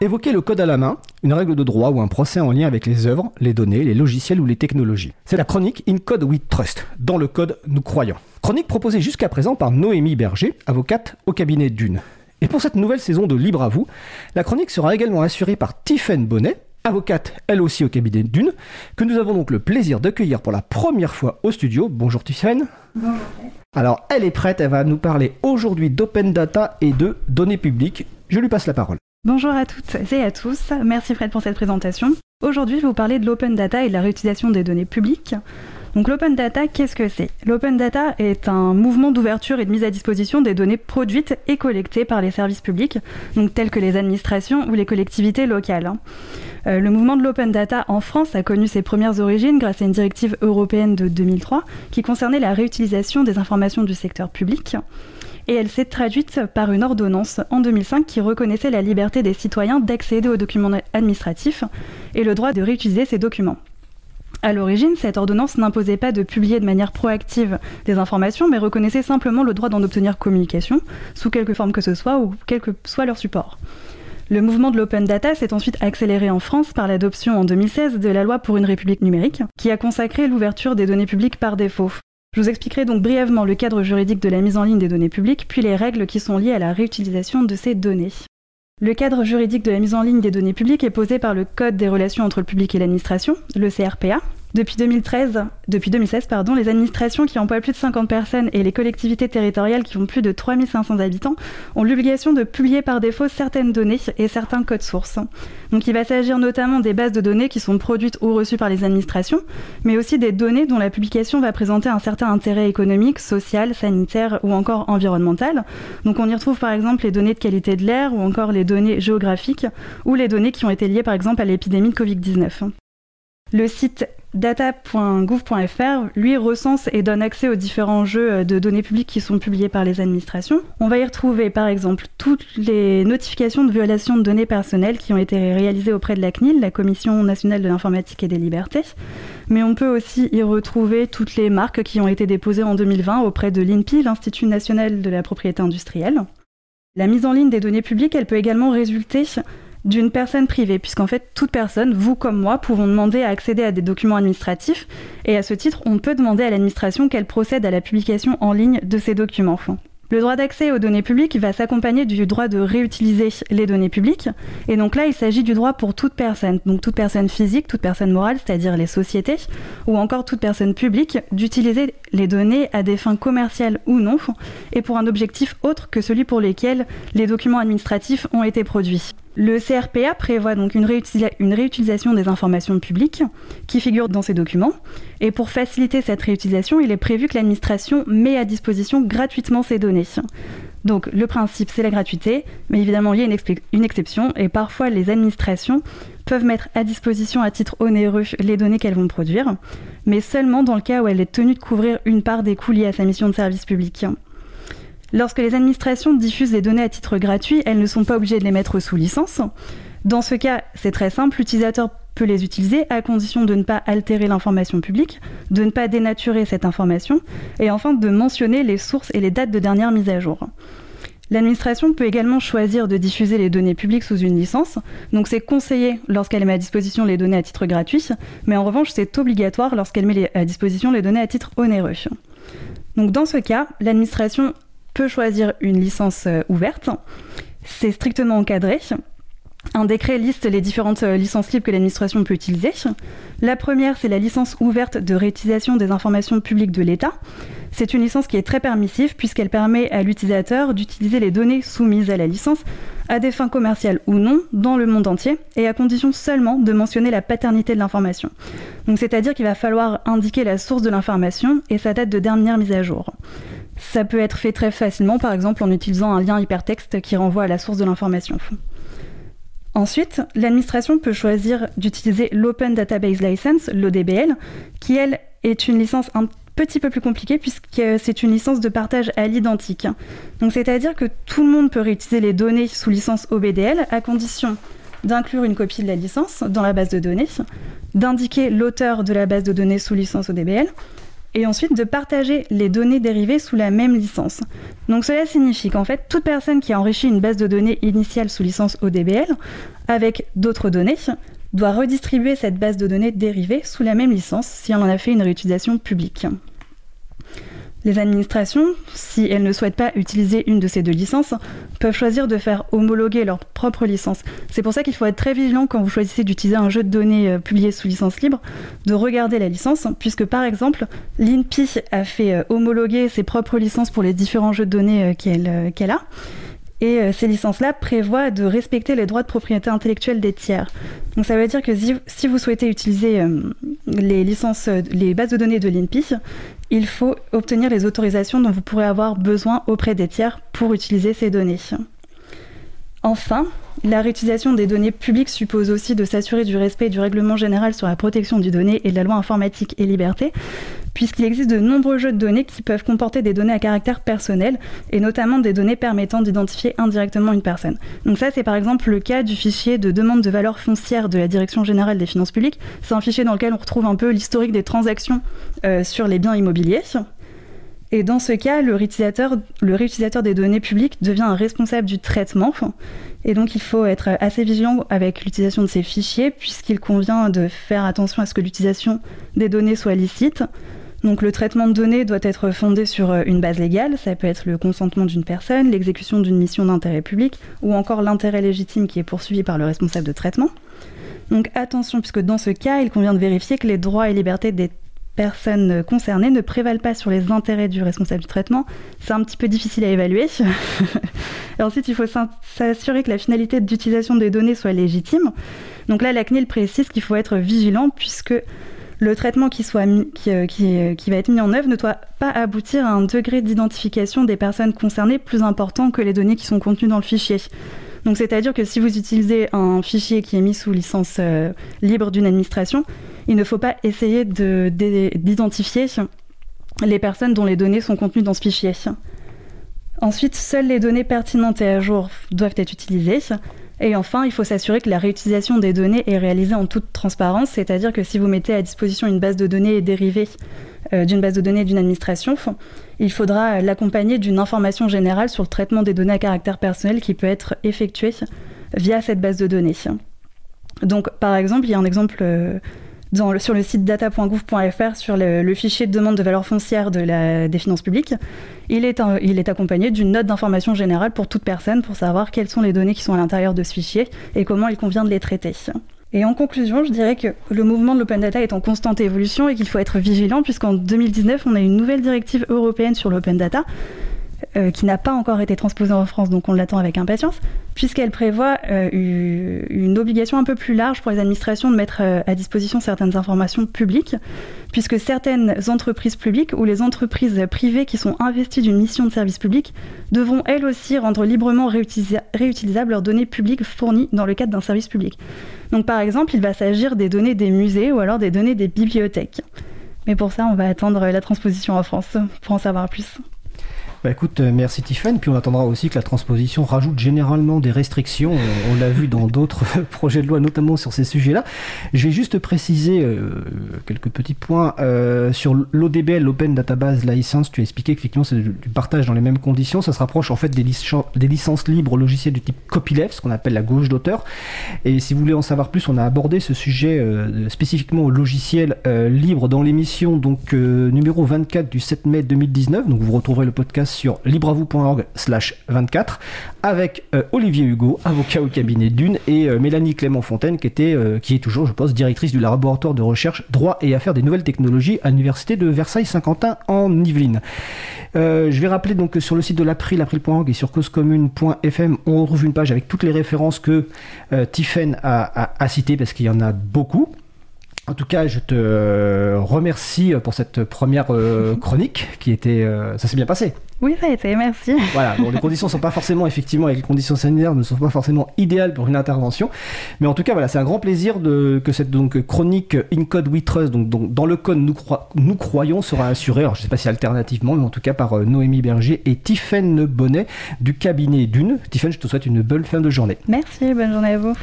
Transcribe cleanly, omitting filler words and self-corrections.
Évoquer le code à la main, une règle de droit ou un procès en lien avec les œuvres, les données, les logiciels ou les technologies. C'est la chronique In Code We Trust. Dans le code, nous croyons. Chronique proposée jusqu'à présent par Noémie Berger, avocate au cabinet Dune. Et pour cette nouvelle saison de Libre à vous, la chronique sera également assurée par Tiffaine Bonnet, avocate elle aussi au cabinet Dune, que nous avons donc le plaisir d'accueillir pour la première fois au studio. Bonjour Tiffaine. Bonjour. Alors elle est prête, elle va nous parler aujourd'hui d'open data et de données publiques. Je lui passe la parole. Bonjour à toutes et à tous, merci Fred pour cette présentation. Aujourd'hui, je vais vous parler de l'open data et de la réutilisation des données publiques. Donc l'open data, qu'est-ce que c'est ? L'open data est un mouvement d'ouverture et de mise à disposition des données produites et collectées par les services publics, donc tels que les administrations ou les collectivités locales. Le mouvement de l'open data en France a connu ses premières origines grâce à une directive européenne de 2003 qui concernait la réutilisation des informations du secteur public. Et elle s'est traduite par une ordonnance en 2005 qui reconnaissait la liberté des citoyens d'accéder aux documents administratifs et le droit de réutiliser ces documents. À l'origine, cette ordonnance n'imposait pas de publier de manière proactive des informations, mais reconnaissait simplement le droit d'en obtenir communication, sous quelque forme que ce soit ou quel que soit leur support. Le mouvement de l'open data s'est ensuite accéléré en France par l'adoption en 2016 de la loi pour une république numérique, qui a consacré l'ouverture des données publiques par défaut. Je vous expliquerai donc brièvement le cadre juridique de la mise en ligne des données publiques, puis les règles qui sont liées à la réutilisation de ces données. Le cadre juridique de la mise en ligne des données publiques est posé par le Code des relations entre le public et l'administration, le CRPA. Depuis 2016, les administrations qui emploient plus de 50 personnes et les collectivités territoriales qui ont plus de 3500 habitants ont l'obligation de publier par défaut certaines données et certains codes sources. Donc il va s'agir notamment des bases de données qui sont produites ou reçues par les administrations, mais aussi des données dont la publication va présenter un certain intérêt économique, social, sanitaire ou encore environnemental. Donc on y retrouve par exemple les données de qualité de l'air ou encore les données géographiques ou les données qui ont été liées par exemple à l'épidémie de Covid-19. Le site data.gouv.fr, lui, recense et donne accès aux différents jeux de données publiques qui sont publiés par les administrations. On va y retrouver, par exemple, toutes les notifications de violation de données personnelles qui ont été réalisées auprès de la CNIL, la Commission nationale de l'informatique et des libertés. Mais on peut aussi y retrouver toutes les marques qui ont été déposées en 2020 auprès de l'INPI, l'Institut national de la propriété industrielle. La mise en ligne des données publiques, elle peut également résulter d'une personne privée, puisqu'en fait, toute personne, vous comme moi, pouvons demander à accéder à des documents administratifs, et à ce titre, on peut demander à l'administration qu'elle procède à la publication en ligne de ces documents. Le droit d'accès aux données publiques va s'accompagner du droit de réutiliser les données publiques, et donc là, il s'agit du droit pour toute personne, donc toute personne physique, toute personne morale, c'est-à-dire les sociétés, ou encore toute personne publique, d'utiliser les données à des fins commerciales ou non, et pour un objectif autre que celui pour lequel les documents administratifs ont été produits. Le CRPA prévoit donc une réutilisation des informations publiques qui figurent dans ces documents. Et pour faciliter cette réutilisation, il est prévu que l'administration met à disposition gratuitement ces données. Donc le principe, c'est la gratuité, mais évidemment il y a une exception, et parfois les administrations peuvent mettre à disposition à titre onéreux les données qu'elles vont produire, mais seulement dans le cas où elle est tenue de couvrir une part des coûts liés à sa mission de service public. Lorsque les administrations diffusent des données à titre gratuit, elles ne sont pas obligées de les mettre sous licence. Dans ce cas, c'est très simple, l'utilisateur peut les utiliser à condition de ne pas altérer l'information publique, de ne pas dénaturer cette information, et enfin de mentionner les sources et les dates de dernière mise à jour. L'administration peut également choisir de diffuser les données publiques sous une licence, donc c'est conseillé lorsqu'elle met à disposition les données à titre gratuit, mais en revanche c'est obligatoire lorsqu'elle met à disposition les données à titre onéreux. Donc dans ce cas, l'administration peut choisir une licence ouverte. C'est strictement encadré. Un décret liste les différentes licences libres que l'administration peut utiliser. La première, c'est la licence ouverte de réutilisation des informations publiques de l'État. C'est une licence qui est très permissive puisqu'elle permet à l'utilisateur d'utiliser les données soumises à la licence à des fins commerciales ou non dans le monde entier et à condition seulement de mentionner la paternité de l'information. Donc, c'est-à-dire qu'il va falloir indiquer la source de l'information et sa date de dernière mise à jour. Ça peut être fait très facilement, par exemple en utilisant un lien hypertexte qui renvoie à la source de l'information. Ensuite, l'administration peut choisir d'utiliser l'Open Database License, l'ODBL, qui, elle, est une licence un petit peu plus compliquée puisque c'est une licence de partage à l'identique. Donc, c'est-à-dire que tout le monde peut réutiliser les données sous licence OBDL à condition d'inclure une copie de la licence dans la base de données, d'indiquer l'auteur de la base de données sous licence ODBL, et ensuite de partager les données dérivées sous la même licence. Donc cela signifie qu'en fait, toute personne qui a enrichi une base de données initiale sous licence ODBL avec d'autres données doit redistribuer cette base de données dérivée sous la même licence si on en a fait une réutilisation publique. Les administrations, si elles ne souhaitent pas utiliser une de ces deux licences, peuvent choisir de faire homologuer leur propre licence. C'est pour ça qu'il faut être très vigilant quand vous choisissez d'utiliser un jeu de données publié sous licence libre, de regarder la licence, puisque par exemple, l'INPI a fait homologuer ses propres licences pour les différents jeux de données qu'elle a. Et ces licences-là prévoient de respecter les droits de propriété intellectuelle des tiers. Donc ça veut dire que si vous souhaitez utiliser les bases de données de l'INPI, il faut obtenir les autorisations dont vous pourrez avoir besoin auprès des tiers pour utiliser ces données. Enfin, la réutilisation des données publiques suppose aussi de s'assurer du respect du règlement général sur la protection des données et de la loi informatique et liberté, puisqu'il existe de nombreux jeux de données qui peuvent comporter des données à caractère personnel, et notamment des données permettant d'identifier indirectement une personne. Donc ça, c'est par exemple le cas du fichier de demande de valeur foncière de la Direction générale des finances publiques. C'est un fichier dans lequel on retrouve un peu l'historique des transactions sur les biens immobiliers. Et dans ce cas, le réutilisateur des données publiques devient un responsable du traitement. Et donc, il faut être assez vigilant avec l'utilisation de ces fichiers, puisqu'il convient de faire attention à ce que l'utilisation des données soit licite. Donc, le traitement de données doit être fondé sur une base légale. Ça peut être le consentement d'une personne, l'exécution d'une mission d'intérêt public, ou encore l'intérêt légitime qui est poursuivi par le responsable de traitement. Donc, attention, puisque dans ce cas, il convient de vérifier que les droits et libertés des personnes concernées ne prévalent pas sur les intérêts du responsable du traitement. C'est un petit peu difficile à évaluer. Et ensuite, il faut s'assurer que la finalité d'utilisation des données soit légitime. Donc là, la CNIL précise qu'il faut être vigilant puisque le traitement qui va être mis en œuvre ne doit pas aboutir à un degré d'identification des personnes concernées plus important que les données qui sont contenues dans le fichier. Donc c'est-à-dire que si vous utilisez un fichier qui est mis sous licence libre d'une administration, il ne faut pas essayer d'identifier les personnes dont les données sont contenues dans ce fichier. Ensuite, seules les données pertinentes et à jour doivent être utilisées. Et enfin, il faut s'assurer que la réutilisation des données est réalisée en toute transparence, c'est-à-dire que si vous mettez à disposition une base de données dérivée d'une base de données d'une administration, il faudra l'accompagner d'une information générale sur le traitement des données à caractère personnel qui peut être effectué via cette base de données. Donc, par exemple, il y a un exemple sur le site data.gouv.fr sur le fichier de demande de valeur foncière des finances publiques. Il est accompagné d'une note d'information générale pour toute personne pour savoir quelles sont les données qui sont à l'intérieur de ce fichier et comment il convient de les traiter. Et en conclusion, je dirais que le mouvement de l'open data est en constante évolution et qu'il faut être vigilant puisqu'en 2019, on a une nouvelle directive européenne sur l'open data qui n'a pas encore été transposée en France, donc on l'attend avec impatience, puisqu'elle prévoit une obligation un peu plus large pour les administrations de mettre à disposition certaines informations publiques, puisque certaines entreprises publiques ou les entreprises privées qui sont investies d'une mission de service public devront elles aussi rendre librement réutilisables leurs données publiques fournies dans le cadre d'un service public. Donc par exemple, il va s'agir des données des musées ou alors des données des bibliothèques. Mais pour ça, on va attendre la transposition en France pour en savoir plus. Bah écoute, merci Tiffen, puis on attendra aussi que la transposition rajoute généralement des restrictions, on l'a vu dans d'autres projets de loi, notamment sur ces sujets-là. Je vais juste préciser quelques petits points sur l'ODBL, l'Open Database License. Tu as expliqué qu'effectivement c'est du partage dans les mêmes conditions, ça se rapproche en fait des licences libres logicielles du type copyleft, ce qu'on appelle la gauche d'auteur. Et si vous voulez en savoir plus, on a abordé ce sujet spécifiquement au logiciel libre dans l'émission donc numéro 24 du 7 mai 2019, donc vous retrouverez le podcast sur libreavoue.org/24 avec Olivier Hugo, avocat au cabinet Dune, et Mélanie Clément-Fontaine qui est toujours, je pense, directrice du laboratoire de recherche droit et affaires des nouvelles technologies à l'université de Versailles-Saint-Quentin en Yvelines. Je vais rappeler donc que sur le site de l'April.org et sur causecommune.fm, on retrouve une page avec toutes les références que Tiffen a citées parce qu'il y en a beaucoup. En tout cas, je te remercie pour cette première chronique qui était... ça s'est bien passé. Oui, ça a été, merci. Voilà, bon, les conditions sont pas forcément, effectivement, avec les conditions sanitaires, ne sont pas forcément idéales pour une intervention. Mais en tout cas, voilà, c'est un grand plaisir que cette donc, chronique In Code We Trust, donc dans le code nous croyons, sera assurée, alors je sais pas si alternativement, mais en tout cas par Noémie Berger et Tiffen Bonnet du cabinet Dune. Tiffen, je te souhaite une bonne fin de journée. Merci, bonne journée à vous.